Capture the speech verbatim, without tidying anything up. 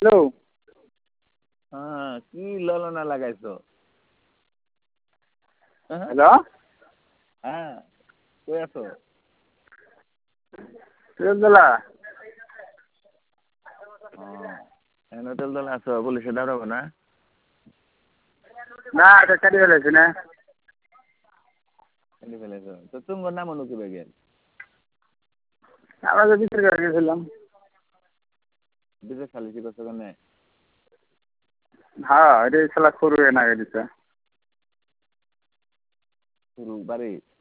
hello हाँ की ललना लगाइছো hello हाँ কই আছো তেল দলা এনে তেল দলা আছো পুলিশে দাঁড়াবো না না এটা কাটি ফেলেছি না কেটে ফেলেছো তো তোমার নাম হলো কি বেগের আমরা তো বিচার করে গেছিলাম বিজয় খালি কি করছো কেন হ্যাঁ এটা শালা করবে না দিতে শুরু বাড়ি